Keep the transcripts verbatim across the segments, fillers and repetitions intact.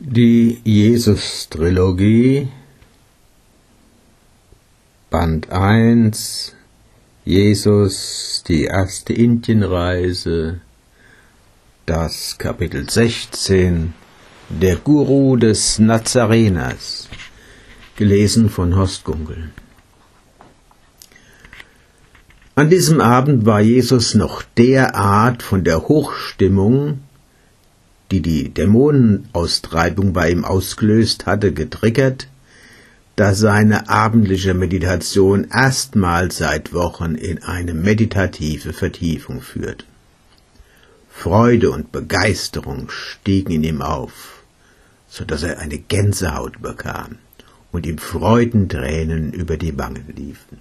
Die Jesus-Trilogie, Band eins, Jesus, die erste Indienreise, das Kapitel sechzehn, der Guru des Nazareners, gelesen von Horst Gunkel. An diesem Abend war Jesus noch derart von der Hochstimmung, die die Dämonenaustreibung bei ihm ausgelöst hatte, getriggert, dass seine abendliche Meditation erstmals seit Wochen in eine meditative Vertiefung führte. Freude und Begeisterung stiegen in ihm auf, so dass er eine Gänsehaut bekam und ihm Freudentränen über die Wangen liefen.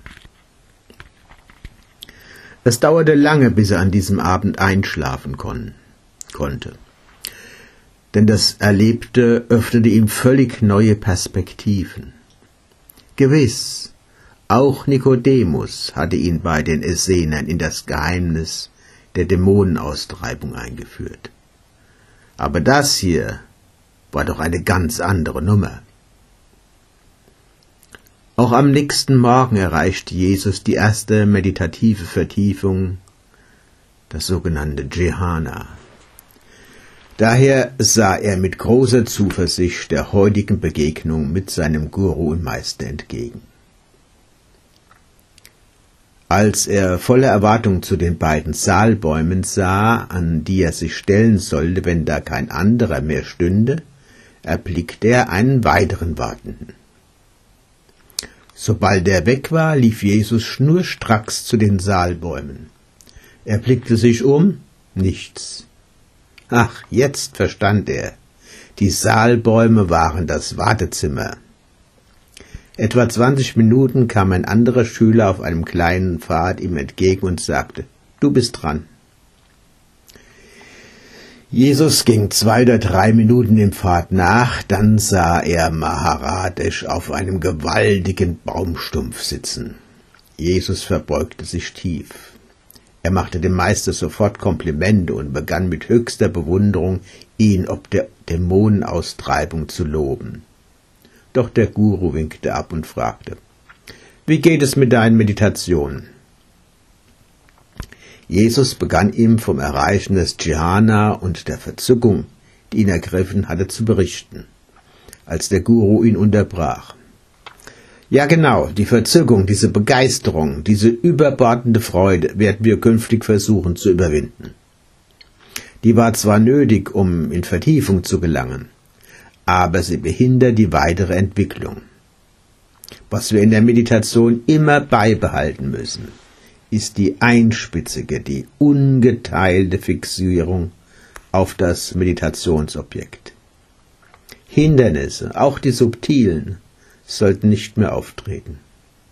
Es dauerte lange, bis er an diesem Abend einschlafen kon- konnte. Denn das Erlebte öffnete ihm völlig neue Perspektiven. Gewiss, auch Nikodemus hatte ihn bei den Essenern in das Geheimnis der Dämonenaustreibung eingeführt. Aber das hier war doch eine ganz andere Nummer. Auch am nächsten Morgen erreichte Jesus die erste meditative Vertiefung, das sogenannte Dhyana. Daher sah er mit großer Zuversicht der heutigen Begegnung mit seinem Guru und Meister entgegen. Als er voller Erwartung zu den beiden Saalbäumen sah, an die er sich stellen sollte, wenn da kein anderer mehr stünde, erblickte er einen weiteren Wartenden. Sobald er weg war, lief Jesus schnurstracks zu den Saalbäumen. Er blickte sich um, nichts. Ach, jetzt verstand er. Die Saalbäume waren das Wartezimmer. Etwa zwanzig Minuten kam ein anderer Schüler auf einem kleinen Pfad ihm entgegen und sagte, »Du bist dran.« Jesus ging zwei oder drei Minuten dem Pfad nach, dann sah er Maharadesh auf einem gewaltigen Baumstumpf sitzen. Jesus verbeugte sich tief. Er machte dem Meister sofort Komplimente und begann mit höchster Bewunderung, ihn ob der Dämonenaustreibung zu loben. Doch der Guru winkte ab und fragte, »Wie geht es mit deinen Meditationen?« Jesus begann ihm vom Erreichen des Dhyana und der Verzückung, die ihn ergriffen hatte, zu berichten, als der Guru ihn unterbrach. Ja genau, die Verzückung, diese Begeisterung, diese überbordende Freude werden wir künftig versuchen zu überwinden. Die war zwar nötig, um in Vertiefung zu gelangen, aber sie behindert die weitere Entwicklung. Was wir in der Meditation immer beibehalten müssen, ist die einspitzige, die ungeteilte Fixierung auf das Meditationsobjekt. Hindernisse, auch die subtilen, sollten nicht mehr auftreten.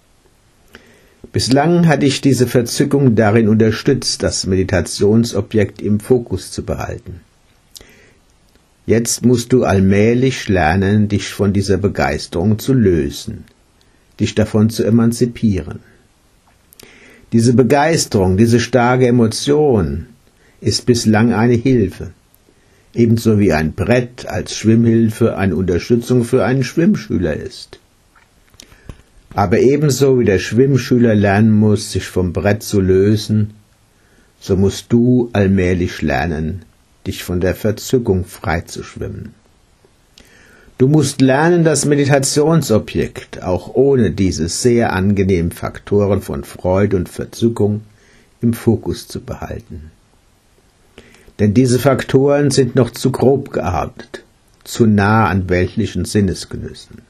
Bislang hatte ich diese Verzückung darin unterstützt, das Meditationsobjekt im Fokus zu behalten. Jetzt musst du allmählich lernen, dich von dieser Begeisterung zu lösen, dich davon zu emanzipieren. Diese Begeisterung, diese starke Emotion ist bislang eine Hilfe, ebenso wie ein Brett als Schwimmhilfe eine Unterstützung für einen Schwimmschüler ist. Aber ebenso wie der Schwimmschüler lernen muss, sich vom Brett zu lösen, so musst du allmählich lernen, dich von der Verzückung frei zu schwimmen. Du musst lernen, das Meditationsobjekt, auch ohne diese sehr angenehmen Faktoren von Freude und Verzückung, im Fokus zu behalten. Denn diese Faktoren sind noch zu grob gearbeitet, zu nah an weltlichen Sinnesgenüssen.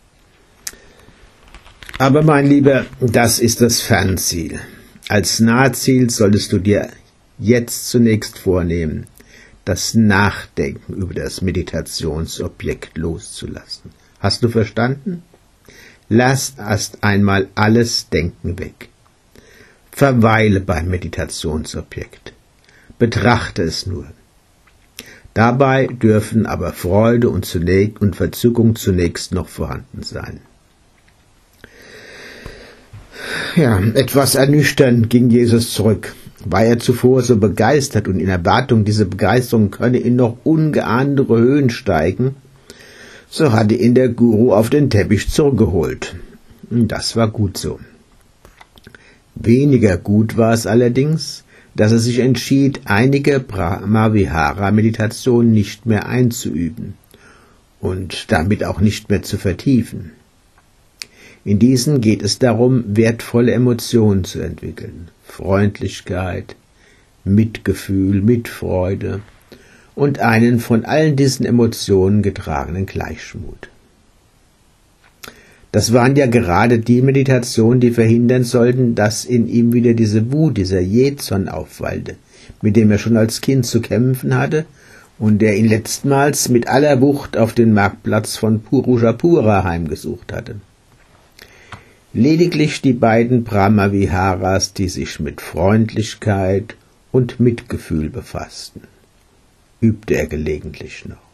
Aber mein Lieber, das ist das Fernziel. Als Nahziel solltest du dir jetzt zunächst vornehmen, das Nachdenken über das Meditationsobjekt loszulassen. Hast du verstanden? Lass erst einmal alles Denken weg. Verweile beim Meditationsobjekt. Betrachte es nur. Dabei dürfen aber Freude und, zunächst, und Verzückung zunächst noch vorhanden sein. Ja, etwas ernüchternd ging Jesus zurück. War er zuvor so begeistert und in Erwartung, diese Begeisterung könne in noch ungeahntere Höhen steigen, So hatte ihn der Guru auf den Teppich zurückgeholt. Das war gut so. Weniger gut war es allerdings, dass er sich entschied, einige Brahma-Vihara-Meditationen nicht mehr einzuüben und damit auch nicht mehr zu vertiefen. In diesen geht es darum, wertvolle Emotionen zu entwickeln, Freundlichkeit, Mitgefühl, Mitfreude und einen von allen diesen Emotionen getragenen Gleichmut. Das waren ja gerade die Meditationen, die verhindern sollten, dass in ihm wieder diese Wut, dieser Jähzorn aufwallte, mit dem er schon als Kind zu kämpfen hatte und der ihn letztmals mit aller Wucht auf den Marktplatz von Purushapura heimgesucht hatte. Lediglich die beiden Brahma-Viharas, die sich mit Freundlichkeit und Mitgefühl befassten, übte er gelegentlich noch.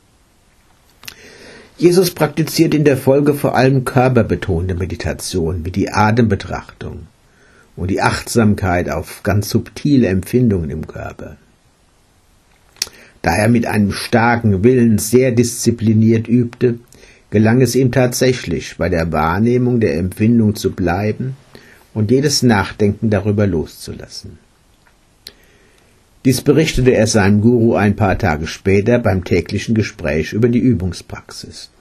Jesus praktiziert in der Folge vor allem körperbetonte Meditation wie die Atembetrachtung und die Achtsamkeit auf ganz subtile Empfindungen im Körper. Da er mit einem starken Willen sehr diszipliniert übte, gelang es ihm tatsächlich, bei der Wahrnehmung der Empfindung zu bleiben und jedes Nachdenken darüber loszulassen. Dies berichtete er seinem Guru ein paar Tage später beim täglichen Gespräch über die Übungspraxis.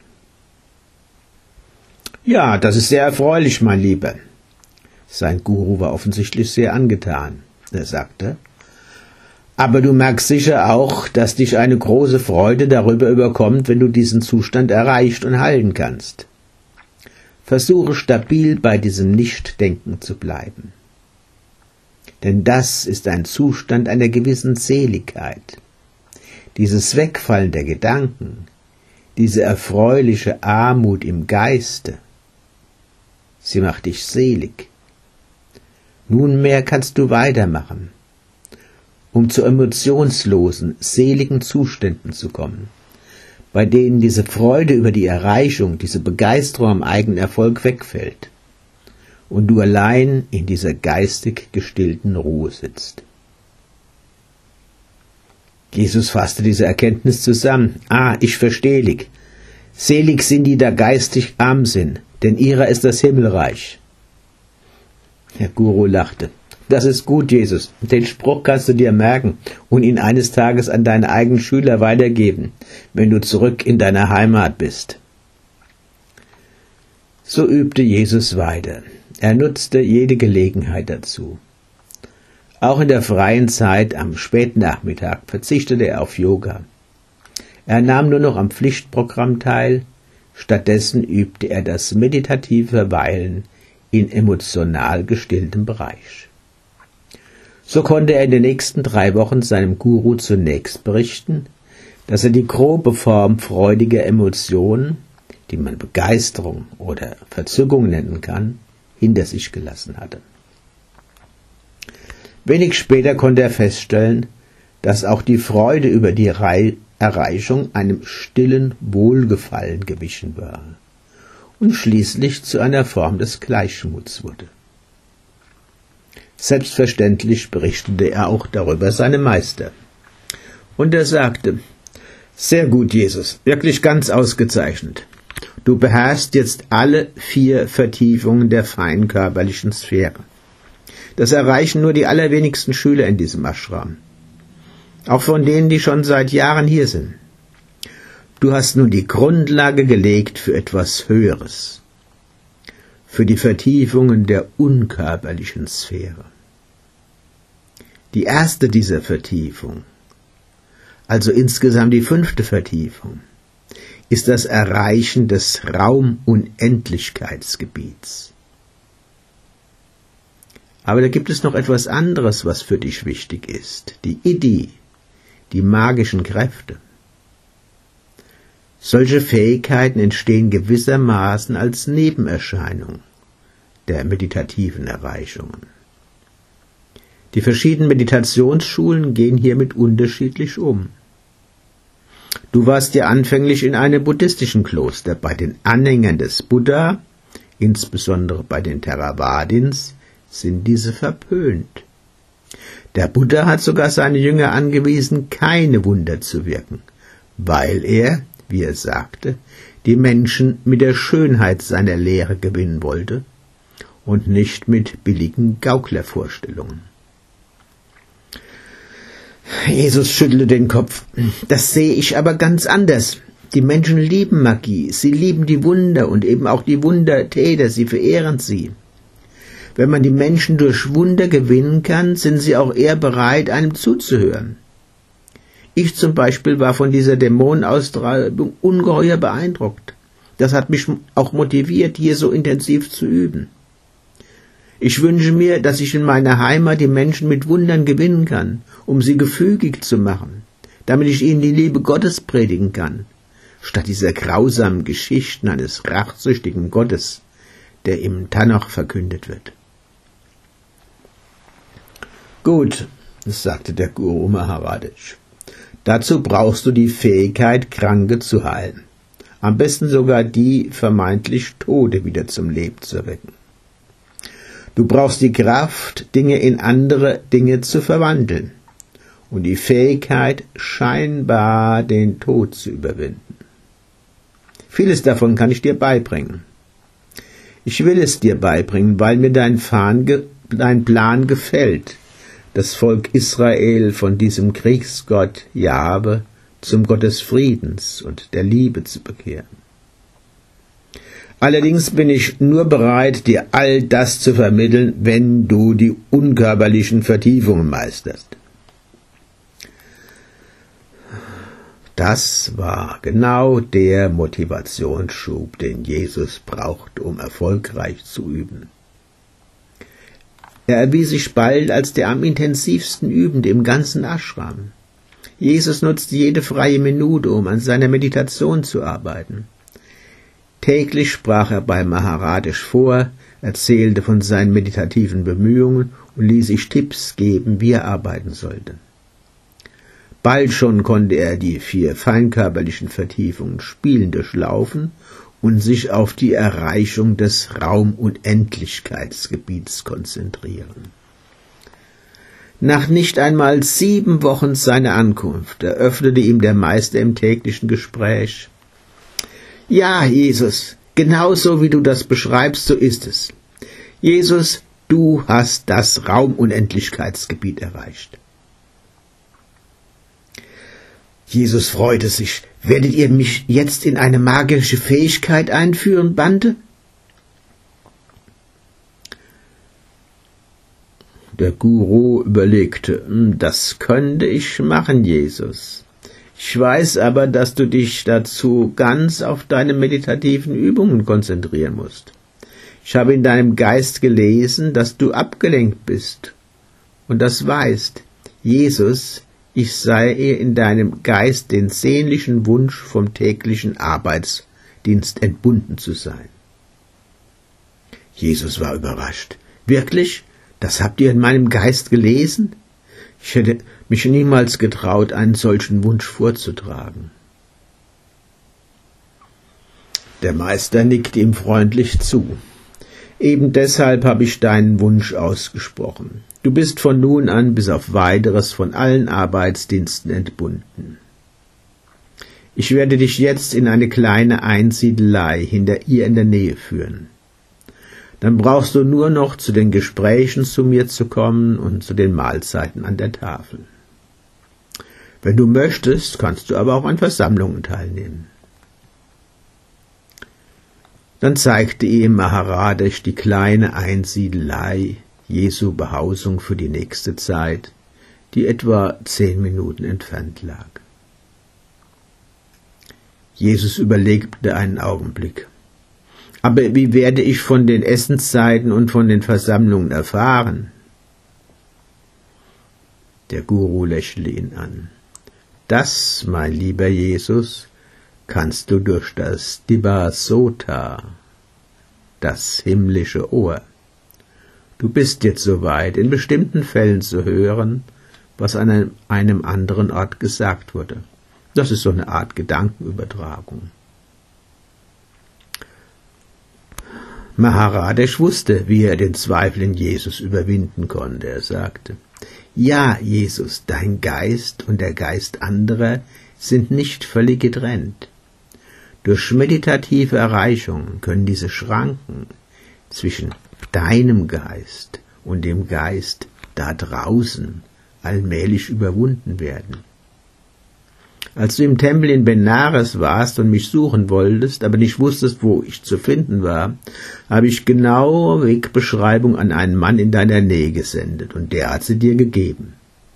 »Ja, das ist sehr erfreulich, mein Lieber.« Sein Guru war offensichtlich sehr angetan. Er sagte, »Aber du merkst sicher auch, dass dich eine große Freude darüber überkommt, wenn du diesen Zustand erreicht und halten kannst. Versuche stabil bei diesem Nichtdenken zu bleiben. Denn das ist ein Zustand einer gewissen Seligkeit. Dieses Wegfallen der Gedanken, diese erfreuliche Armut im Geiste, sie macht dich selig. Nunmehr kannst du weitermachen, um zu emotionslosen, seligen Zuständen zu kommen, bei denen diese Freude über die Erreichung, diese Begeisterung am eigenen Erfolg wegfällt und du allein in dieser geistig gestillten Ruhe sitzt.« Jesus fasste diese Erkenntnis zusammen. »Ah, ich verstehe dich. Selig sind die, da geistig arm sind, denn ihrer ist das Himmelreich.« Der Guru lachte. »Das ist gut, Jesus. Den Spruch kannst du dir merken und ihn eines Tages an deine eigenen Schüler weitergeben, wenn du zurück in deiner Heimat bist.« So übte Jesus weiter. Er nutzte jede Gelegenheit dazu. Auch in der freien Zeit am Spätnachmittag verzichtete er auf Yoga. Er nahm nur noch am Pflichtprogramm teil, stattdessen übte er das meditative Verweilen in emotional gestilltem Bereich. So konnte er in den nächsten drei Wochen seinem Guru zunächst berichten, dass er die grobe Form freudiger Emotionen, die man Begeisterung oder Verzückung nennen kann, hinter sich gelassen hatte. Wenig später konnte er feststellen, dass auch die Freude über die Erreichung einem stillen Wohlgefallen gewichen war und schließlich zu einer Form des Gleichmuts wurde. Selbstverständlich berichtete er auch darüber seinem Meister. Und er sagte, »Sehr gut, Jesus, wirklich ganz ausgezeichnet. Du beherrschst jetzt alle vier Vertiefungen der feinkörperlichen Sphäre. Das erreichen nur die allerwenigsten Schüler in diesem Ashram. Auch von denen, die schon seit Jahren hier sind. Du hast nun die Grundlage gelegt für etwas Höheres, für die Vertiefungen der unkörperlichen Sphäre. Die erste dieser Vertiefung, also insgesamt die fünfte Vertiefung, ist das Erreichen des Raumunendlichkeitsgebiets. Aber da gibt es noch etwas anderes, was für dich wichtig ist, die Iddhi, die magischen Kräfte. Solche Fähigkeiten entstehen gewissermaßen als Nebenerscheinung der meditativen Erreichungen. Die verschiedenen Meditationsschulen gehen hiermit unterschiedlich um. Du warst ja anfänglich in einem buddhistischen Kloster. Bei den Anhängern des Buddha, insbesondere bei den Theravadins, sind diese verpönt. Der Buddha hat sogar seine Jünger angewiesen, keine Wunder zu wirken, weil er, wie er sagte, die Menschen mit der Schönheit seiner Lehre gewinnen wollte und nicht mit billigen Gauklervorstellungen. Jesus schüttelte den Kopf. Das sehe ich aber ganz anders. Die Menschen lieben Magie, sie lieben die Wunder und eben auch die Wundertäter, sie verehren sie. Wenn man die Menschen durch Wunder gewinnen kann, sind sie auch eher bereit, einem zuzuhören. Ich zum Beispiel war von dieser Dämonenaustreibung ungeheuer beeindruckt. Das hat mich auch motiviert, hier so intensiv zu üben. Ich wünsche mir, dass ich in meiner Heimat die Menschen mit Wundern gewinnen kann, um sie gefügig zu machen, damit ich ihnen die Liebe Gottes predigen kann, statt dieser grausamen Geschichten eines rachsüchtigen Gottes, der im Tanach verkündet wird. Gut, sagte der Guru Maharaj. Dazu brauchst du die Fähigkeit, Kranke zu heilen. Am besten sogar die vermeintlich Tote wieder zum Leben zu erwecken. Du brauchst die Kraft, Dinge in andere Dinge zu verwandeln und die Fähigkeit, scheinbar den Tod zu überwinden. Vieles davon kann ich dir beibringen. Ich will es dir beibringen, weil mir dein, Fahn, dein Plan gefällt, das Volk Israel von diesem Kriegsgott Jahwe zum Gott des Friedens und der Liebe zu bekehren. Allerdings bin ich nur bereit, dir all das zu vermitteln, wenn du die unkörperlichen Vertiefungen meisterst. Das war genau der Motivationsschub, den Jesus braucht, um erfolgreich zu üben. Er erwies sich bald als der am intensivsten Übende im ganzen Ashram. Jesus nutzte jede freie Minute, um an seiner Meditation zu arbeiten. Täglich sprach er bei Maharaj vor, erzählte von seinen meditativen Bemühungen und ließ sich Tipps geben, wie er arbeiten sollte. Bald schon konnte er die vier feinkörperlichen Vertiefungen spielend durchlaufen und sich auf die Erreichung des Raum- und Endlichkeitsgebiets konzentrieren. Nach nicht einmal sieben Wochen seiner Ankunft eröffnete ihm der Meister im täglichen Gespräch: Ja, Jesus, genauso wie du das beschreibst, so ist es. Jesus, du hast das Raum- und Endlichkeitsgebiet erreicht. Jesus freute sich. Werdet ihr mich jetzt in eine magische Fähigkeit einführen, Bhante? Der Guru überlegte, das könnte ich machen, Jesus. Ich weiß aber, dass du dich dazu ganz auf deine meditativen Übungen konzentrieren musst. Ich habe in deinem Geist gelesen, dass du abgelenkt bist und das weißt. Jesus, ich sei in deinem Geist den sehnlichen Wunsch, vom täglichen Arbeitsdienst entbunden zu sein. Jesus war überrascht. Wirklich? Das habt ihr in meinem Geist gelesen? Ich hätte mich niemals getraut, einen solchen Wunsch vorzutragen. Der Meister nickte ihm freundlich zu. Eben deshalb habe ich deinen Wunsch ausgesprochen. Du bist von nun an bis auf Weiteres von allen Arbeitsdiensten entbunden. Ich werde dich jetzt in eine kleine Einsiedelei hinter ihr in der Nähe führen. Dann brauchst du nur noch zu den Gesprächen zu mir zu kommen und zu den Mahlzeiten an der Tafel. Wenn du möchtest, kannst du aber auch an Versammlungen teilnehmen. Dann zeigte ihm Maharaj die kleine Einsiedelei, Jesu Behausung für die nächste Zeit, die etwa zehn Minuten entfernt lag. Jesus überlegte einen Augenblick. Aber wie werde ich von den Essenszeiten und von den Versammlungen erfahren? Der Guru lächelte ihn an. Das, mein lieber Jesus, kannst du durch das Dibbha Sota, das himmlische Ohr. Du bist jetzt soweit, in bestimmten Fällen zu hören, was an einem, einem anderen Ort gesagt wurde. Das ist so eine Art Gedankenübertragung. Maharaj wusste, wie er den Zweifel in Jesus überwinden konnte. Er sagte: Ja, Jesus, dein Geist und der Geist anderer sind nicht völlig getrennt. Durch meditative Erreichung können diese Schranken zwischen deinem Geist und dem Geist da draußen allmählich überwunden werden. Als du im Tempel in Benares warst und mich suchen wolltest, aber nicht wusstest, wo ich zu finden war, habe ich genaue Wegbeschreibung an einen Mann in deiner Nähe gesendet, und der hat sie dir gegeben.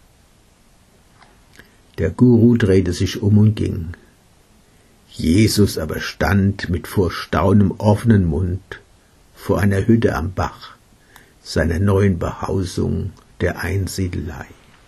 Der Guru drehte sich um und ging. Jesus aber stand mit vor Staunen offenen Mund vor einer Hütte am Bach, seiner neuen Behausung der Einsiedelei.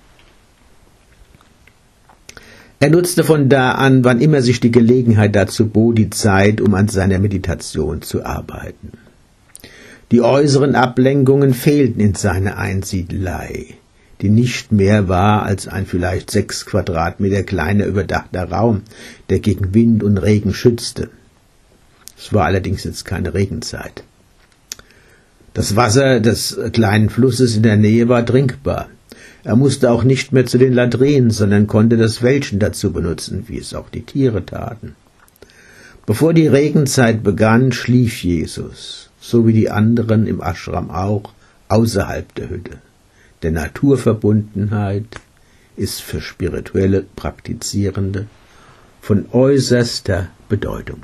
Er nutzte von da an, wann immer sich die Gelegenheit dazu bot, die Zeit, um an seiner Meditation zu arbeiten. Die äußeren Ablenkungen fehlten in seiner Einsiedelei, die nicht mehr war als ein vielleicht sechs Quadratmeter kleiner überdachter Raum, der gegen Wind und Regen schützte. Es war allerdings jetzt keine Regenzeit. Das Wasser des kleinen Flusses in der Nähe war trinkbar. Er musste auch nicht mehr zu den Latrinen, sondern konnte das Wäldchen dazu benutzen, wie es auch die Tiere taten. Bevor die Regenzeit begann, schlief Jesus, so wie die anderen im Ashram auch, außerhalb der Hütte. Denn Naturverbundenheit ist für spirituelle Praktizierende von äußerster Bedeutung.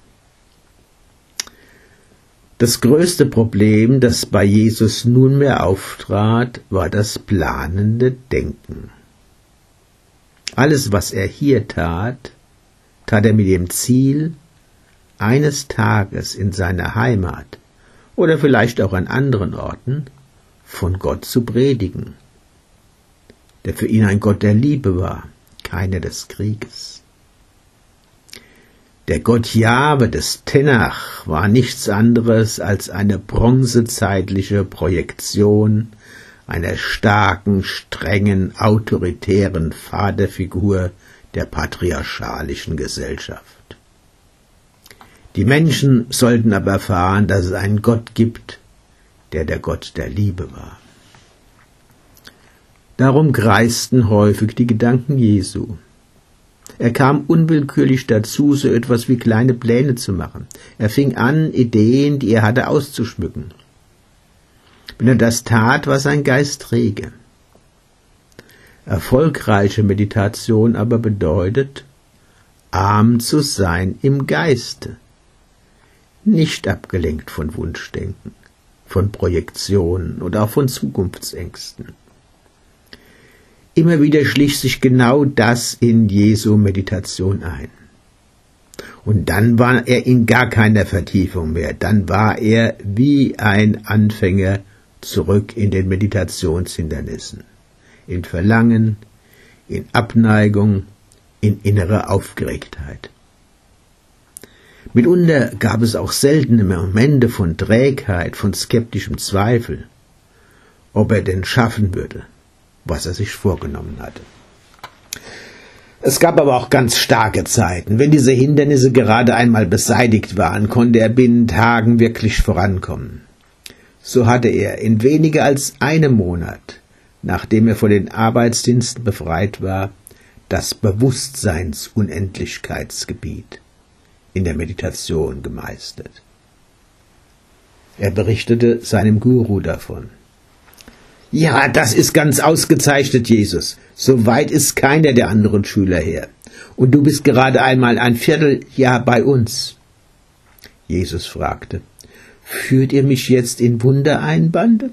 Das größte Problem, das bei Jesus nunmehr auftrat, war das planende Denken. Alles, was er hier tat, tat er mit dem Ziel, eines Tages in seiner Heimat oder vielleicht auch an anderen Orten von Gott zu predigen, der für ihn ein Gott der Liebe war, keiner des Krieges. Der Gott Jahwe des Tenach war nichts anderes als eine bronzezeitliche Projektion einer starken, strengen, autoritären Vaterfigur der patriarchalischen Gesellschaft. Die Menschen sollten aber erfahren, dass es einen Gott gibt, der der Gott der Liebe war. Darum kreisten häufig die Gedanken Jesu. Er kam unwillkürlich dazu, so etwas wie kleine Pläne zu machen. Er fing an, Ideen, die er hatte, auszuschmücken. Wenn er das tat, war sein Geist träge. Erfolgreiche Meditation aber bedeutet, arm zu sein im Geiste, nicht abgelenkt von Wunschdenken, von Projektionen oder auch von Zukunftsängsten. Immer wieder schlich sich genau das in Jesu Meditation ein. Und dann war er in gar keiner Vertiefung mehr. Dann war er wie ein Anfänger zurück in den Meditationshindernissen. In Verlangen, in Abneigung, in innerer Aufgeregtheit. Mitunter gab es auch seltene Momente von Trägheit, von skeptischem Zweifel, ob er denn schaffen würde, was er sich vorgenommen hatte. Es gab aber auch ganz starke Zeiten. Wenn diese Hindernisse gerade einmal beseitigt waren, konnte er binnen Tagen wirklich vorankommen. So hatte er in weniger als einem Monat, nachdem er von den Arbeitsdiensten befreit war, das Bewusstseinsunendlichkeitsgebiet in der Meditation gemeistert. Er berichtete seinem Guru davon. Ja, das ist ganz ausgezeichnet, Jesus. So weit ist keiner der anderen Schüler her. Und du bist gerade einmal ein Vierteljahr bei uns. Jesus fragte, führt ihr mich jetzt in Wundereinbande?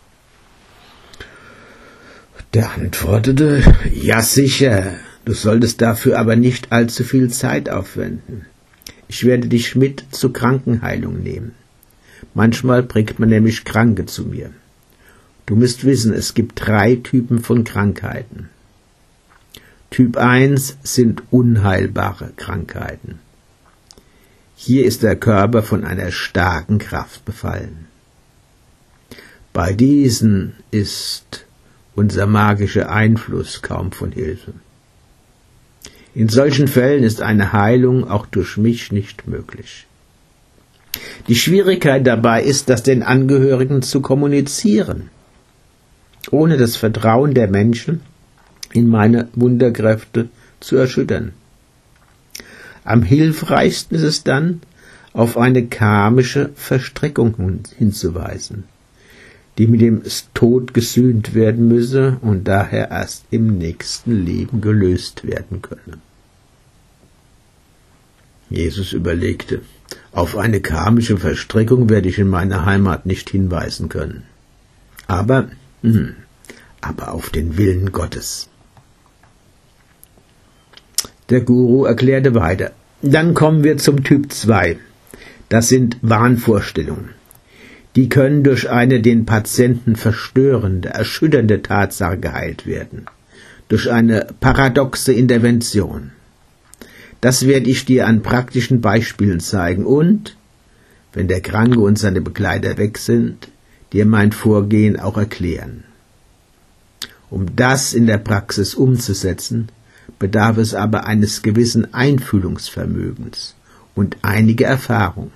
Der antwortete, ja sicher, du solltest dafür aber nicht allzu viel Zeit aufwenden. Ich werde dich mit zur Krankenheilung nehmen. Manchmal bringt man nämlich Kranke zu mir. Du musst wissen, es gibt drei Typen von Krankheiten. Typ eins sind unheilbare Krankheiten. Hier ist der Körper von einer starken Kraft befallen. Bei diesen ist unser magischer Einfluss kaum von Hilfe. In solchen Fällen ist eine Heilung auch durch mich nicht möglich. Die Schwierigkeit dabei ist, das den Angehörigen zu kommunizieren, ohne das Vertrauen der Menschen in meine Wunderkräfte zu erschüttern. Am hilfreichsten ist es dann, auf eine karmische Verstrickung hinzuweisen, die mit dem Tod gesühnt werden müsse und daher erst im nächsten Leben gelöst werden könne. Jesus überlegte, auf eine karmische Verstrickung werde ich in meiner Heimat nicht hinweisen können. Aber, hm, aber auf den Willen Gottes. Der Guru erklärte weiter. Dann kommen wir zum Typ zwei. Das sind Wahnvorstellungen. Die können durch eine den Patienten verstörende, erschütternde Tatsache geheilt werden. Durch eine paradoxe Intervention. Das werde ich dir an praktischen Beispielen zeigen und, wenn der Kranke und seine Begleiter weg sind, dir mein Vorgehen auch erklären. Um das in der Praxis umzusetzen, bedarf es aber eines gewissen Einfühlungsvermögens und einige Erfahrung.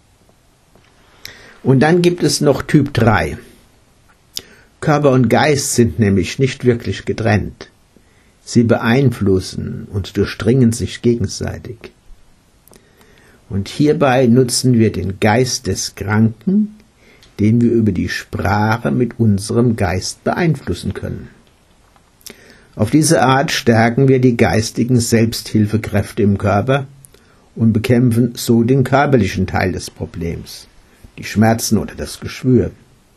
Und dann gibt es noch Typ drei. Körper und Geist sind nämlich nicht wirklich getrennt. Sie beeinflussen und durchdringen sich gegenseitig. Und hierbei nutzen wir den Geist des Kranken, den wir über die Sprache mit unserem Geist beeinflussen können. Auf diese Art stärken wir die geistigen Selbsthilfekräfte im Körper und bekämpfen so den körperlichen Teil des Problems, die Schmerzen oder das Geschwür.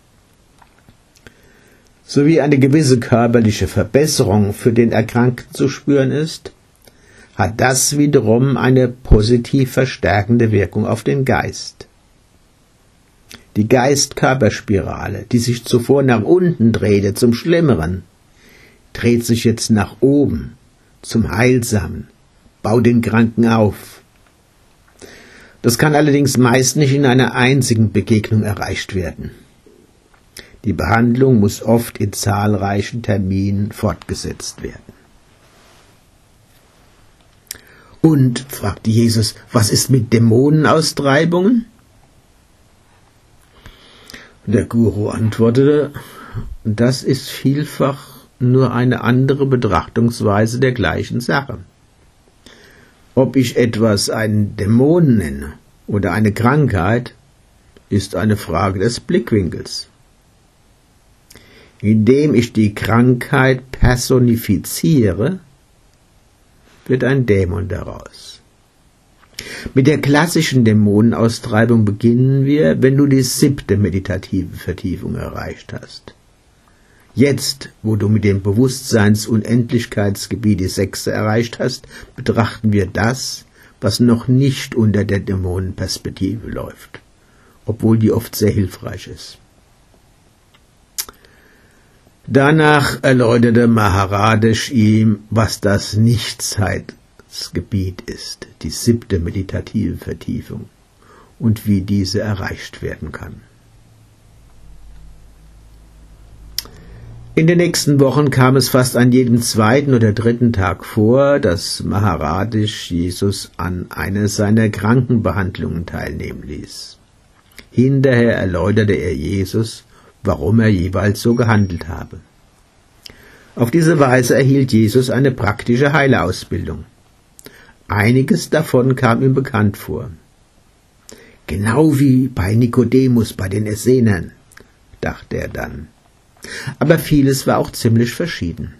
Sowie eine gewisse körperliche Verbesserung für den Erkrankten zu spüren ist, hat das wiederum eine positiv verstärkende Wirkung auf den Geist. Die Geist-Körperspirale, die sich zuvor nach unten drehte zum Schlimmeren, dreht sich jetzt nach oben zum Heilsamen, baut den Kranken auf. Das kann allerdings meist nicht in einer einzigen Begegnung erreicht werden. Die Behandlung muss oft in zahlreichen Terminen fortgesetzt werden. Und, fragte Jesus, was ist mit Dämonenaustreibungen? Der Guru antwortete, das ist vielfach nur eine andere Betrachtungsweise der gleichen Sache. Ob ich etwas einen Dämon nenne oder eine Krankheit, ist eine Frage des Blickwinkels. Indem ich die Krankheit personifiziere, wird ein Dämon daraus. Mit der klassischen Dämonenaustreibung beginnen wir, wenn du die siebte meditative Vertiefung erreicht hast. Jetzt, wo du mit dem Bewusstseinsunendlichkeitsgebiet die sechste erreicht hast, betrachten wir das, was noch nicht unter der Dämonenperspektive läuft, obwohl die oft sehr hilfreich ist. Danach erläuterte Maharadesh ihm, was das Nichtzeitsgebiet ist, die siebte meditative Vertiefung, und wie diese erreicht werden kann. In den nächsten Wochen kam es fast an jedem zweiten oder dritten Tag vor, dass Maharadesh Jesus an einer seiner Krankenbehandlungen teilnehmen ließ. Hinterher erläuterte er Jesus, warum er jeweils so gehandelt habe. Auf diese Weise erhielt Jesus eine praktische Heilerausbildung. Einiges davon kam ihm bekannt vor. Genau wie bei Nikodemus bei den Essenern, dachte er dann. Aber vieles war auch ziemlich verschieden.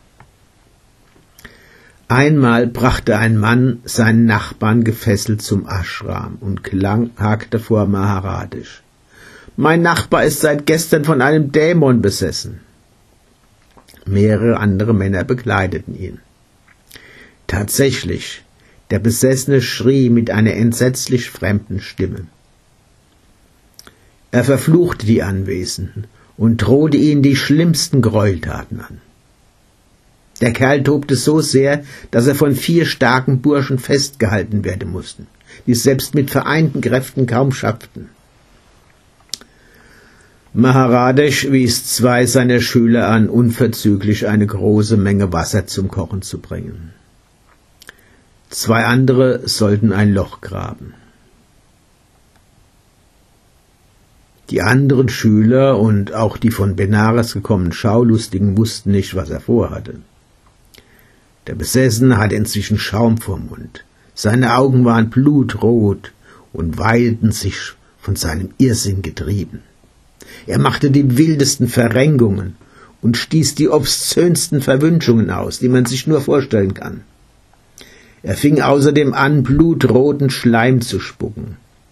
Einmal brachte ein Mann seinen Nachbarn gefesselt zum Ashram und klagte vor Maharadesh. Mein Nachbar ist seit gestern von einem Dämon besessen. Mehrere andere Männer begleiteten ihn. Tatsächlich, der Besessene schrie mit einer entsetzlich fremden Stimme. Er verfluchte die Anwesenden und drohte ihnen die schlimmsten Gräueltaten an. Der Kerl tobte so sehr, dass er von vier starken Burschen festgehalten werden musste, die es selbst mit vereinten Kräften kaum schafften. Maharadesh wies zwei seiner Schüler an, unverzüglich eine große Menge Wasser zum Kochen zu bringen. Zwei andere sollten ein Loch graben. Die anderen Schüler und auch die von Benares gekommenen Schaulustigen wussten nicht, was er vorhatte. Der Besessene hatte inzwischen Schaum vorm Mund. Seine Augen waren blutrot und weilten sich von seinem Irrsinn getrieben. Er machte die wildesten Verrenkungen und stieß die obszönsten Verwünschungen aus, die man sich nur vorstellen kann. Er fing außerdem an, blutroten Schleim zu spucken.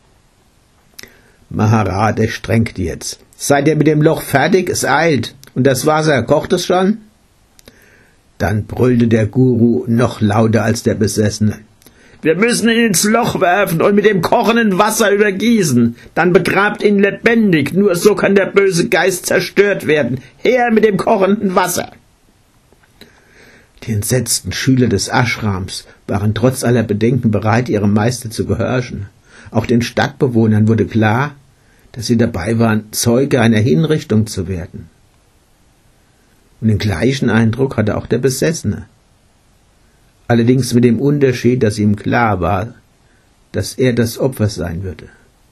Maharaj strengte jetzt. »Seid ihr mit dem Loch fertig? Es eilt. Und das Wasser, kocht es schon?« Dann brüllte der Guru noch lauter als der Besessene. »Wir müssen ihn ins Loch werfen und mit dem kochenden Wasser übergießen. Dann begrabt ihn lebendig. Nur so kann der böse Geist zerstört werden. Her mit dem kochenden Wasser!« Die entsetzten Schüler des Ashrams waren trotz aller Bedenken bereit, ihrem Meister zu gehorchen. Auch den Stadtbewohnern wurde klar, dass sie dabei waren, Zeuge einer Hinrichtung zu werden. Und den gleichen Eindruck hatte auch der Besessene. Allerdings mit dem Unterschied, dass ihm klar war, dass er das Opfer sein würde.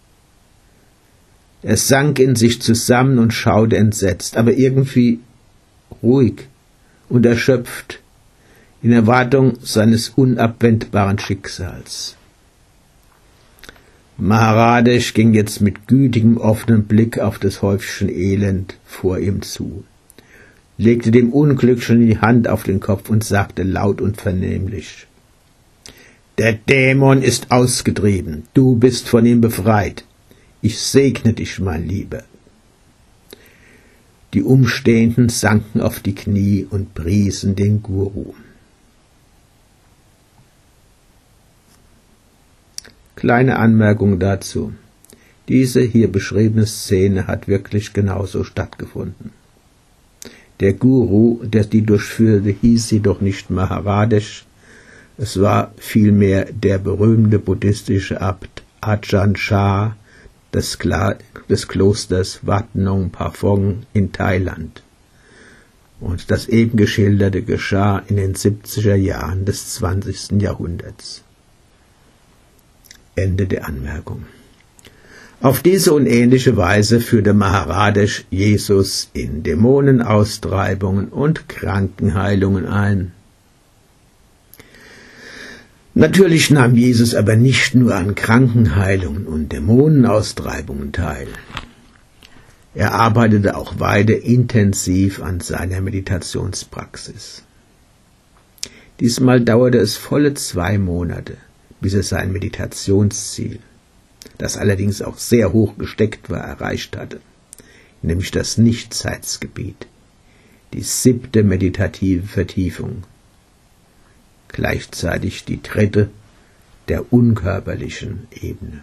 Er sank in sich zusammen und schaute entsetzt, aber irgendwie ruhig und erschöpft, in Erwartung seines unabwendbaren Schicksals. Maharaj ging jetzt mit gütigem, offenem Blick auf das Häufchen Elend vor ihm zu, legte dem Unglücklichen die Hand auf den Kopf und sagte laut und vernehmlich: »Der Dämon ist ausgetrieben, du bist von ihm befreit. Ich segne dich, mein Lieber.« Die Umstehenden sanken auf die Knie und priesen den Guru. Kleine Anmerkung dazu. Diese hier beschriebene Szene hat wirklich genauso stattgefunden. Der Guru, der die durchführte, hieß jedoch nicht Maharaj, es war vielmehr der berühmte buddhistische Abt Ajahn Chah des, Kla- des Klosters Wat Nong Phaphong in Thailand. Und das eben geschilderte geschah in den siebziger Jahren des zwanzigsten Jahrhunderts. Ende der Anmerkung. Auf diese und ähnliche Weise führte Maharaj Jesus in Dämonenaustreibungen und Krankenheilungen ein. Natürlich nahm Jesus aber nicht nur an Krankenheilungen und Dämonenaustreibungen teil. Er arbeitete auch weiter intensiv an seiner Meditationspraxis. Diesmal dauerte es volle zwei Monate, bis er sein Meditationsziel, das allerdings auch sehr hoch gesteckt war, erreicht hatte, nämlich das Nichtzeitsgebiet, die siebte meditative Vertiefung, gleichzeitig die dritte der unkörperlichen Ebene.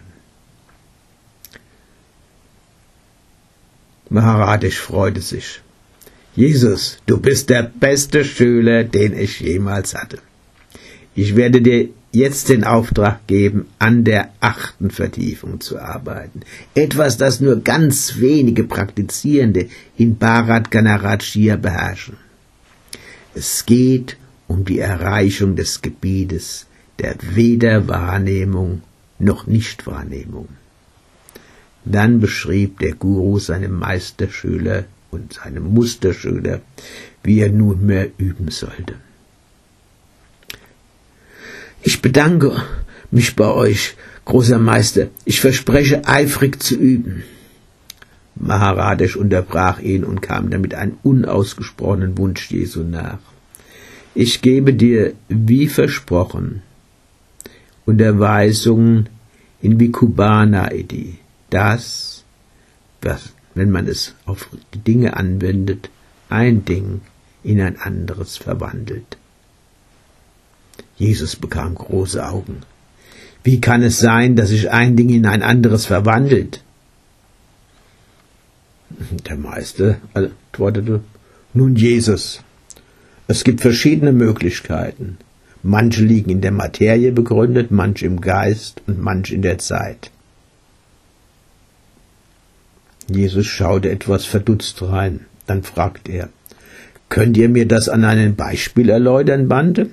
Maharaj freute sich. »Jesus, du bist der beste Schüler, den ich jemals hatte. Ich werde dir jetzt den Auftrag geben, an der achten Vertiefung zu arbeiten. Etwas, das nur ganz wenige Praktizierende in Bharat Ganarajya beherrschen. Es geht um die Erreichung des Gebietes der weder Wahrnehmung noch Nichtwahrnehmung.« Dann beschrieb der Guru seinem Meisterschüler und seinem Musterschüler, wie er nunmehr üben sollte. »Ich bedanke mich bei euch, großer Meister. Ich verspreche, eifrig zu üben.« Maharaj unterbrach ihn und kam damit einen unausgesprochenen Wunsch Jesu nach. »Ich gebe dir, wie versprochen, Unterweisungen in Vikubana-Edi, das, was, wenn man es auf die Dinge anwendet, ein Ding in ein anderes verwandelt.« Jesus bekam große Augen. »Wie kann es sein, dass sich ein Ding in ein anderes verwandelt?« Der Meister antwortete: »Nun, Jesus, es gibt verschiedene Möglichkeiten. Manche liegen in der Materie begründet, manche im Geist und manche in der Zeit.« Jesus schaute etwas verdutzt rein. Dann fragte er: »Könnt ihr mir das an einem Beispiel erläutern, Bhante?«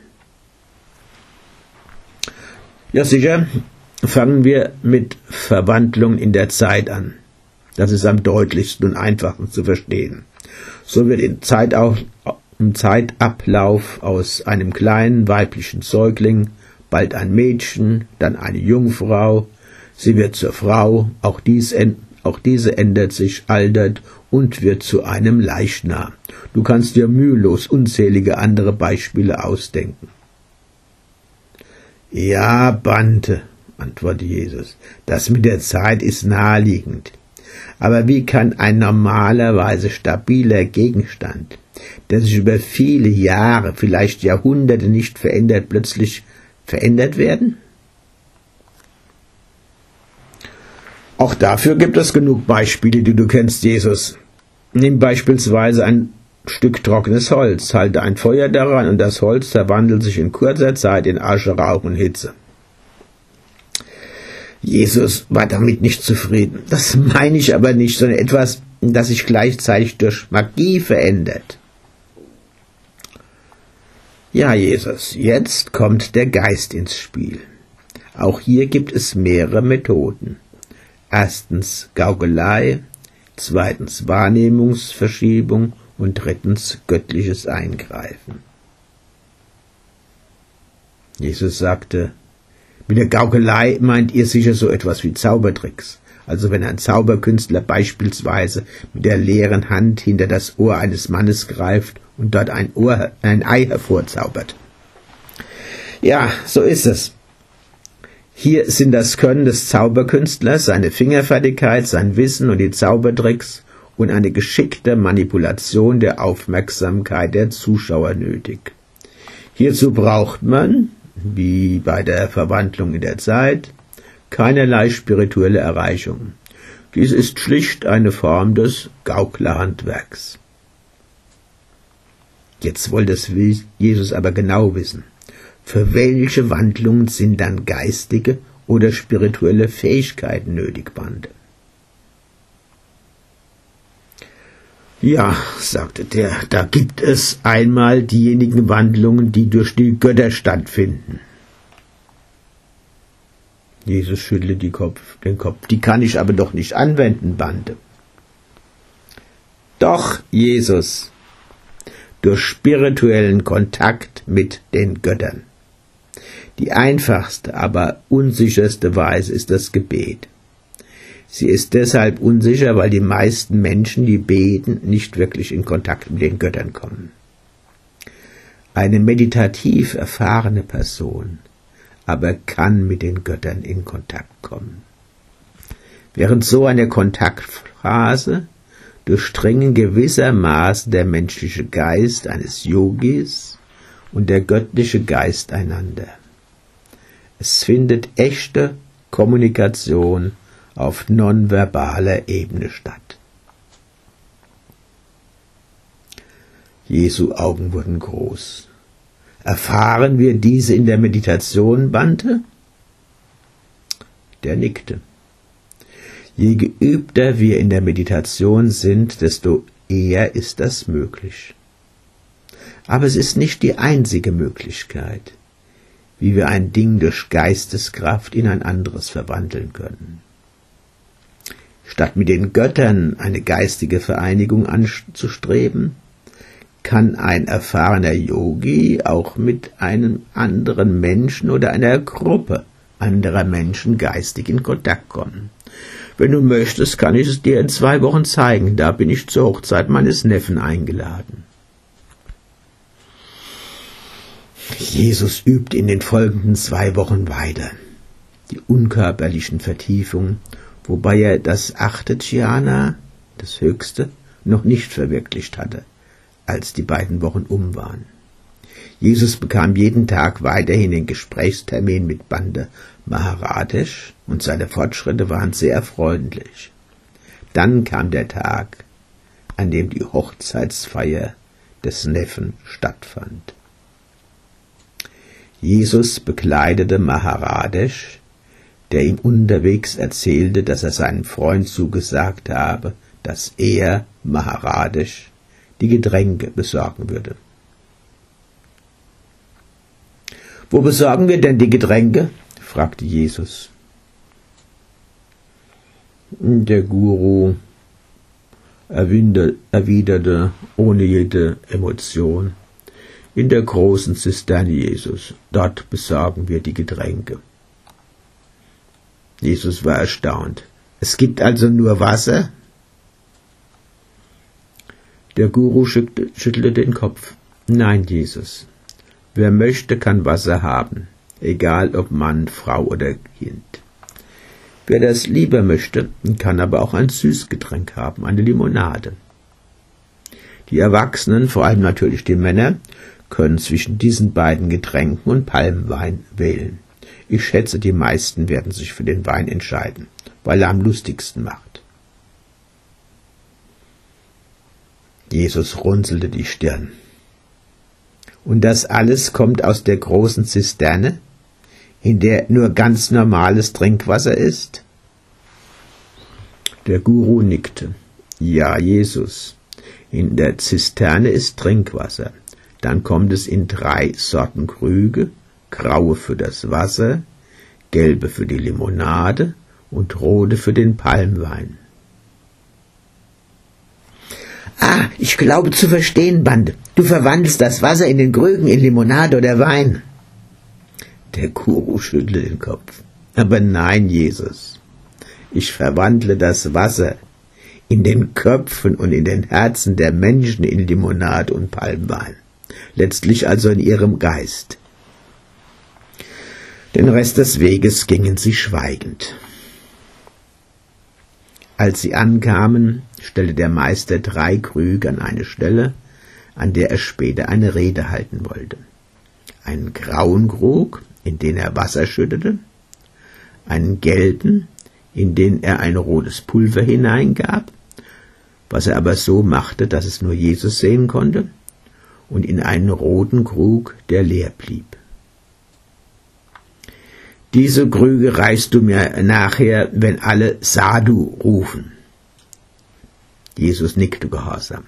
»Ja, sicher. Fangen wir mit Verwandlung in der Zeit an. Das ist am deutlichsten und einfachsten zu verstehen. So wird im Zeitablauf aus einem kleinen weiblichen Säugling bald ein Mädchen, dann eine Jungfrau, sie wird zur Frau, auch, dies, auch diese ändert sich, altert und wird zu einem Leichnam. Du kannst dir mühelos unzählige andere Beispiele ausdenken. Ja, Bante, antwortete Jesus, das mit der Zeit ist naheliegend. Aber wie kann ein normalerweise stabiler Gegenstand, der sich über viele Jahre, vielleicht Jahrhunderte nicht verändert, plötzlich verändert werden? Auch dafür gibt es genug Beispiele, die du kennst, Jesus. Nimm beispielsweise ein Stück trockenes Holz, halte ein Feuer daran und das Holz verwandelt sich in kurzer Zeit in Asche, Rauch und Hitze. Jesus war damit nicht zufrieden. Das meine ich aber nicht, sondern etwas, das sich gleichzeitig durch Magie verändert. Ja, Jesus, jetzt kommt der Geist ins Spiel. Auch hier gibt es mehrere Methoden. Erstens Gaukelei, zweitens Wahrnehmungsverschiebung und drittens göttliches Eingreifen. Jesus sagte, mit der Gaukelei meint ihr sicher so etwas wie Zaubertricks. Also wenn ein Zauberkünstler beispielsweise mit der leeren Hand hinter das Ohr eines Mannes greift und dort ein, Ohr, ein Ei hervorzaubert. Ja, so ist es. Hier sind das Können des Zauberkünstlers, seine Fingerfertigkeit, sein Wissen und die Zaubertricks und eine geschickte Manipulation der Aufmerksamkeit der Zuschauer nötig. Hierzu braucht man, wie bei der Verwandlung in der Zeit, keinerlei spirituelle Erreichung. Dies ist schlicht eine Form des Gauklerhandwerks. Jetzt wollte es Jesus aber genau wissen. Für welche Wandlungen sind dann geistige oder spirituelle Fähigkeiten nötig, Bande? Ja, sagte der, da gibt es einmal diejenigen Wandlungen, die durch die Götter stattfinden. Jesus schüttelte die Kopf, den Kopf. Die kann ich aber doch nicht anwenden, Bande. Doch, Jesus, durch spirituellen Kontakt mit den Göttern. Die einfachste, aber unsicherste Weise ist das Gebet. Sie ist deshalb unsicher, weil die meisten Menschen, die beten, nicht wirklich in Kontakt mit den Göttern kommen. Eine meditativ erfahrene Person aber kann mit den Göttern in Kontakt kommen. Während so eine Kontaktphase durchdringen gewissermaßen der menschliche Geist eines Yogis und der göttliche Geist einander. Es findet echte Kommunikation auf nonverbaler Ebene statt. Jesu Augen wurden groß. Erfahren wir diese in der Meditation, Bante? Der nickte. Je geübter wir in der Meditation sind, desto eher ist das möglich. Aber es ist nicht die einzige Möglichkeit, wie wir ein Ding durch Geisteskraft in ein anderes verwandeln können. Statt mit den Göttern eine geistige Vereinigung anzustreben, kann ein erfahrener Yogi auch mit einem anderen Menschen oder einer Gruppe anderer Menschen geistig in Kontakt kommen. Wenn du möchtest, kann ich es dir in zwei Wochen zeigen. Da bin ich zur Hochzeit meines Neffen eingeladen. Jesus übt in den folgenden zwei Wochen weiter die unkörperlichen Vertiefungen, wobei er das achte Dhyana, das höchste, noch nicht verwirklicht hatte, als die beiden Wochen um waren. Jesus bekam jeden Tag weiterhin den Gesprächstermin mit Bande Maharadesh und seine Fortschritte waren sehr freundlich. Dann kam der Tag, an dem die Hochzeitsfeier des Neffen stattfand. Jesus bekleidete Maharadesh, der ihm unterwegs erzählte, dass er seinem Freund zugesagt habe, dass er, Maharadesh, die Getränke besorgen würde. »Wo besorgen wir denn die Getränke?« fragte Jesus. Der Guru erwiderte ohne jede Emotion, In der großen Zisterne Jesus. Dort besorgen wir die Getränke. Jesus war erstaunt. Es gibt also nur Wasser? Der Guru schüttelte den Kopf. Nein, Jesus. Wer möchte, kann Wasser haben, egal ob Mann, Frau oder Kind. Wer das lieber möchte, kann aber auch ein Süßgetränk haben, eine Limonade. Die Erwachsenen, vor allem natürlich die Männer, können zwischen diesen beiden Getränken und Palmwein wählen. Ich schätze, die meisten werden sich für den Wein entscheiden, weil er am lustigsten macht. Jesus runzelte die Stirn. Und das alles kommt aus der großen Zisterne, in der nur ganz normales Trinkwasser ist? Der Guru nickte. Ja, Jesus, in der Zisterne ist Trinkwasser. Dann kommt es in drei Sorten Krüge, graue für das Wasser, gelbe für die Limonade und rote für den Palmwein. Ah, ich glaube zu verstehen, Bande. Du verwandelst das Wasser in den Krügen in Limonade oder Wein. Der Guru schüttelte den Kopf. Aber nein, Jesus. Ich verwandle das Wasser in den Köpfen und in den Herzen der Menschen in Limonade und Palmwein. Letztlich also in ihrem Geist. Den Rest des Weges gingen sie schweigend. Als sie ankamen, stellte der Meister drei Krüge an eine Stelle, an der er später eine Rede halten wollte. Einen grauen Krug, in den er Wasser schüttete, einen gelben, in den er ein rotes Pulver hineingab, was er aber so machte, dass es nur Jesus sehen konnte, und in einen roten Krug, der leer blieb. Diese Krüge reichst du mir nachher, wenn alle Sadhu rufen. Jesus nickte gehorsam.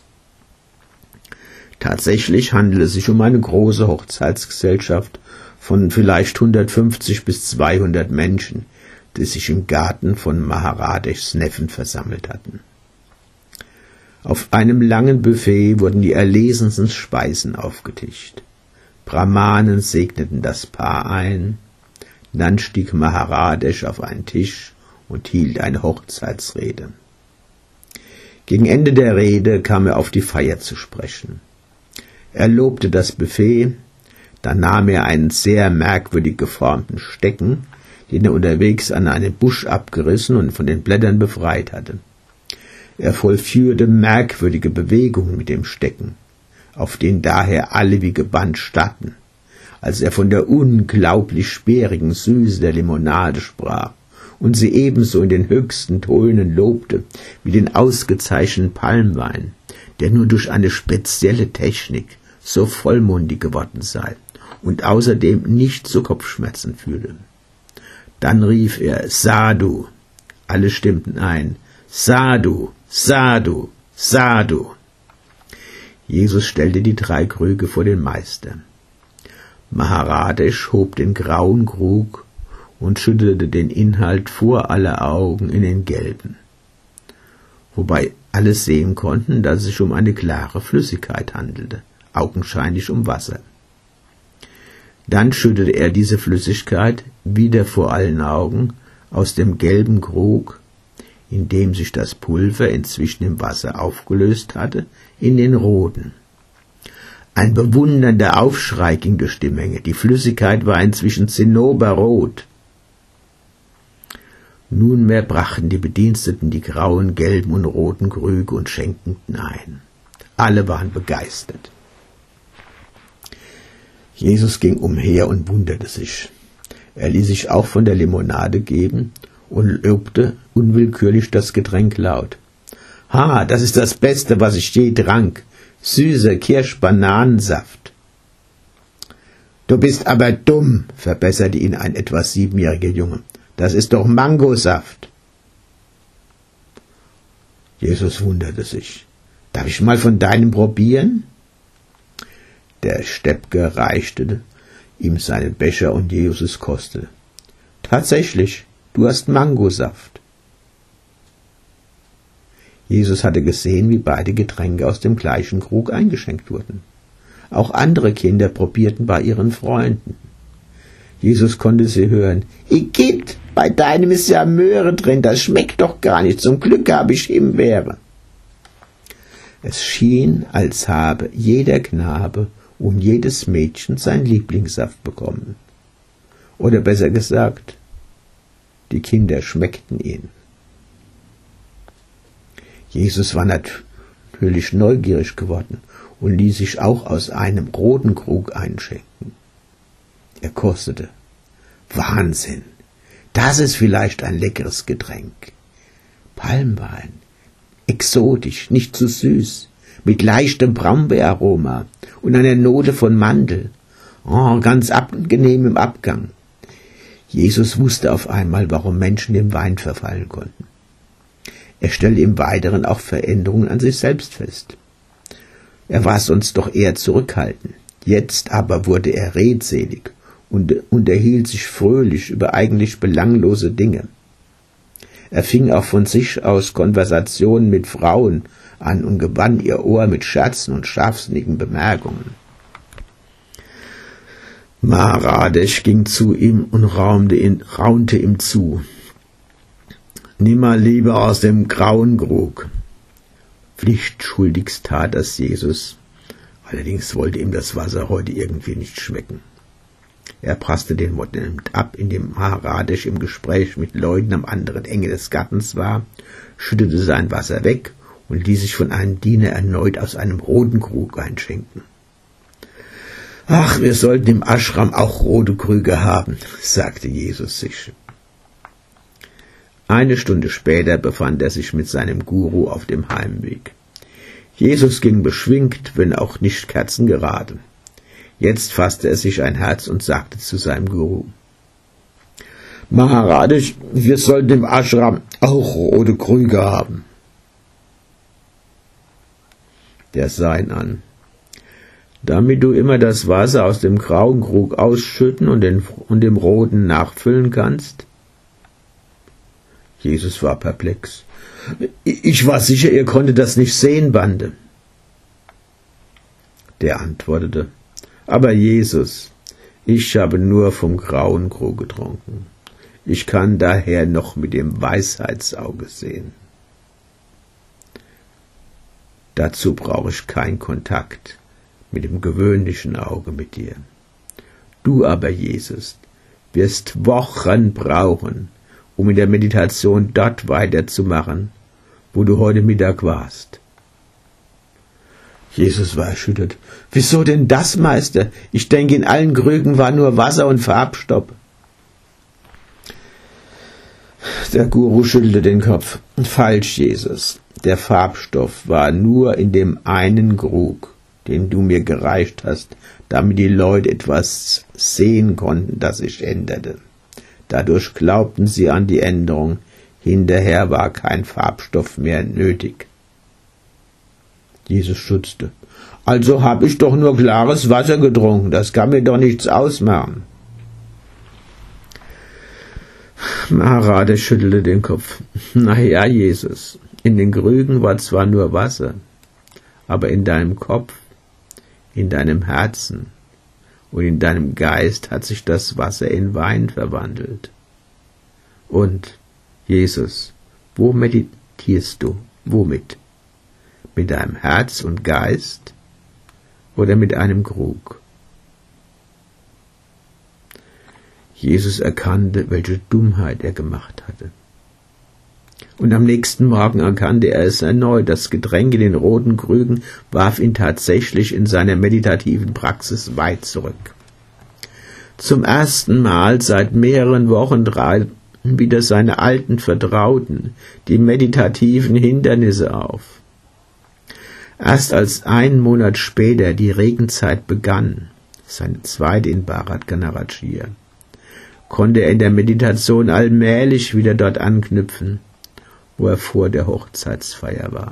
Tatsächlich handelte es sich um eine große Hochzeitsgesellschaft von vielleicht hundertfünfzig bis zweihundert Menschen, die sich im Garten von Maharadeshs Neffen versammelt hatten. Auf einem langen Buffet wurden die erlesensten Speisen aufgetischt. Brahmanen segneten das Paar ein. Dann stieg Maharadesh auf einen Tisch und hielt eine Hochzeitsrede. Gegen Ende der Rede kam er auf die Feier zu sprechen. Er lobte das Buffet, dann nahm er einen sehr merkwürdig geformten Stecken, den er unterwegs an einem Busch abgerissen und von den Blättern befreit hatte. Er vollführte merkwürdige Bewegungen mit dem Stecken, auf den daher alle wie gebannt starrten, als er von der unglaublich sperrigen Süße der Limonade sprach und sie ebenso in den höchsten Tönen lobte wie den ausgezeichneten Palmwein, der nur durch eine spezielle Technik so vollmundig geworden sei und außerdem nicht zu Kopfschmerzen fühle. Dann rief er Sadhu. Alle stimmten ein. Sadhu, Sadhu, Sadhu. Jesus stellte die drei Krüge vor den Meister. Maharadesh hob den grauen Krug und schüttete den Inhalt vor aller Augen in den gelben, wobei alle sehen konnten, dass es sich um eine klare Flüssigkeit handelte, augenscheinlich um Wasser. Dann schüttete er diese Flüssigkeit wieder vor allen Augen aus dem gelben Krug, in dem sich das Pulver inzwischen im Wasser aufgelöst hatte, in den roten. Ein bewundernder Aufschrei ging durch die Menge. Die Flüssigkeit war inzwischen zinnoberrot. Nunmehr brachten die Bediensteten die grauen, gelben und roten Krüge und schenkten ein. Alle waren begeistert. Jesus ging umher und wunderte sich. Er ließ sich auch von der Limonade geben und lobte unwillkürlich das Getränk laut. »Ha, das ist das Beste, was ich je trank. Süßer Kirsch-Bananensaft.« »Du bist aber dumm«, verbesserte ihn ein etwa siebenjähriger Junge. »Das ist doch Mangosaft.« Jesus wunderte sich. »Darf ich mal von deinem probieren?« Der Steppke reichte ihm seinen Becher und Jesus kostete. »Tatsächlich, du hast Mangosaft.« Jesus hatte gesehen, wie beide Getränke aus dem gleichen Krug eingeschenkt wurden. Auch andere Kinder probierten bei ihren Freunden. Jesus konnte sie hören. Igitt, bei deinem ist ja Möhre drin, das schmeckt doch gar nicht. Zum Glück habe ich Himbeere. Es schien, als habe jeder Knabe und jedes Mädchen sein Lieblingssaft bekommen. Oder besser gesagt, die Kinder schmeckten ihn. Jesus war natürlich neugierig geworden und ließ sich auch aus einem roten Krug einschenken. Er kostete. Wahnsinn! Das ist vielleicht ein leckeres Getränk. Palmwein. Exotisch, nicht zu süß, mit leichtem Brombeeraroma und einer Note von Mandel. Oh, ganz angenehm im Abgang. Jesus wusste auf einmal, warum Menschen dem Wein verfallen konnten. Er stellte im Weiteren auch Veränderungen an sich selbst fest. Er war sonst doch eher zurückhaltend. Jetzt aber wurde er redselig und unterhielt sich fröhlich über eigentlich belanglose Dinge. Er fing auch von sich aus Konversationen mit Frauen an und gewann ihr Ohr mit Scherzen und scharfsinnigen Bemerkungen. Maharadesh ging zu ihm und raunte, ihn, raunte ihm zu. Nimm mal lieber aus dem grauen Krug. Pflichtschuldigst tat das Jesus. Allerdings wollte ihm das Wasser heute irgendwie nicht schmecken. Er passte den Mund ab, indem Maharadesh im Gespräch mit Leuten am anderen Ende des Gartens war, schüttete sein Wasser weg und ließ sich von einem Diener erneut aus einem roten Krug einschenken. Ach, wir sollten im Ashram auch rote Krüge haben, sagte Jesus sich. Eine Stunde später befand er sich mit seinem Guru auf dem Heimweg. Jesus ging beschwingt, wenn auch nicht kerzengerade. Jetzt fasste er sich ein Herz und sagte zu seinem Guru: Maharadesh, wir sollten im Ashram auch rote Krüge haben. Der sah ihn an. Damit du immer das Wasser aus dem grauen Krug ausschütten und, den, und dem roten nachfüllen kannst? Jesus war perplex. Ich war sicher, ihr konntet das nicht sehen, Bande. Der antwortete: Aber Jesus, ich habe nur vom grauen Krug getrunken. Ich kann daher noch mit dem Weisheitsauge sehen. Dazu brauche ich keinen Kontakt mit dem gewöhnlichen Auge mit dir. Du aber, Jesus, wirst Wochen brauchen, um in der Meditation dort weiterzumachen, wo du heute Mittag warst. Jesus war erschüttert. Wieso denn das, Meister? Ich denke, in allen Krügen war nur Wasser und Farbstoff. Der Guru schüttelte den Kopf. Falsch, Jesus. Der Farbstoff war nur in dem einen Krug, den du mir gereicht hast, damit die Leute etwas sehen konnten, das sich änderte. Dadurch glaubten sie an die Änderung. Hinterher war kein Farbstoff mehr nötig. Jesus stutzte. Also habe ich doch nur klares Wasser getrunken, das kann mir doch nichts ausmachen. Maharade schüttelte den Kopf. Na ja, Jesus, in den Krügen war zwar nur Wasser, aber in deinem Kopf, in deinem Herzen und in deinem Geist hat sich das Wasser in Wein verwandelt. Und, Jesus, wo meditierst du? Womit? Mit deinem Herz und Geist oder mit einem Krug? Jesus erkannte, welche Dummheit er gemacht hatte. Und am nächsten Morgen erkannte er es erneut. Das Getränk in den roten Krügen warf ihn tatsächlich in seiner meditativen Praxis weit zurück. Zum ersten Mal seit mehreren Wochen traten wieder seine alten Vertrauten, die meditativen Hindernisse auf. Erst als einen Monat später die Regenzeit begann, seine zweite in Bharat Ganarajia, konnte er in der Meditation allmählich wieder dort anknüpfen, wo er vor der Hochzeitsfeier war.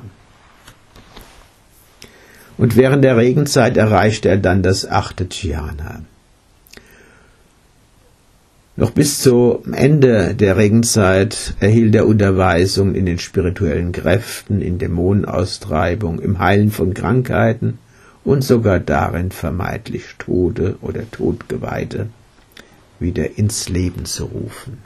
Und während der Regenzeit erreichte er dann das achte Dhyana. Noch bis zum Ende der Regenzeit erhielt er Unterweisung in den spirituellen Kräften, in Dämonenaustreibung, im Heilen von Krankheiten und sogar darin vermeintlich Tote oder Todgeweihte wieder ins Leben zu rufen.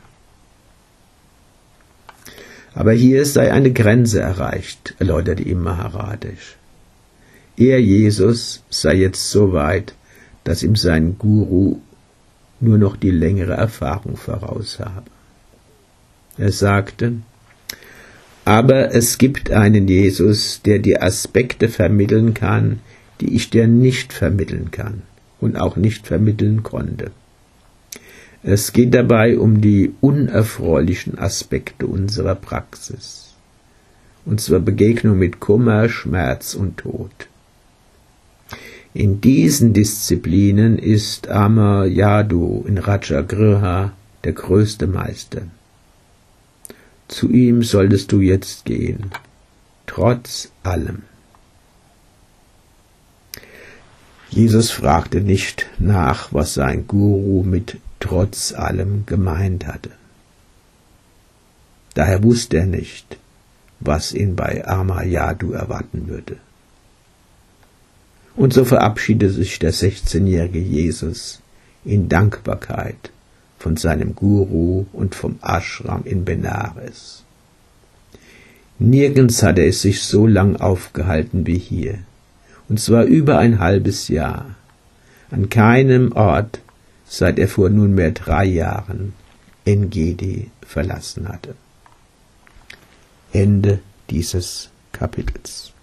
Aber hier sei eine Grenze erreicht, erläuterte ihm Maharaj. Er, Jesus, sei jetzt so weit, dass ihm sein Guru nur noch die längere Erfahrung voraus habe. Er sagte, aber es gibt einen Jesus, der die Aspekte vermitteln kann, die ich dir nicht vermitteln kann und auch nicht vermitteln konnte. Es geht dabei um die unerfreulichen Aspekte unserer Praxis, und zwar Begegnung mit Kummer, Schmerz und Tod. In diesen Disziplinen ist Amar Yadu in Rajagriha der größte Meister. Zu ihm solltest du jetzt gehen, trotz allem. Jesus fragte nicht nach, was sein Guru mit trotz allem gemeint hatte. Daher wusste er nicht, was ihn bei Amar Yadu erwarten würde. Und so verabschiedete sich der sechzehnjährige Jesus in Dankbarkeit von seinem Guru und vom Ashram in Benares. Nirgends hatte er sich so lang aufgehalten wie hier, und zwar über ein halbes Jahr, an keinem Ort, seit er vor nunmehr drei Jahren Engedi verlassen hatte. Ende dieses Kapitels.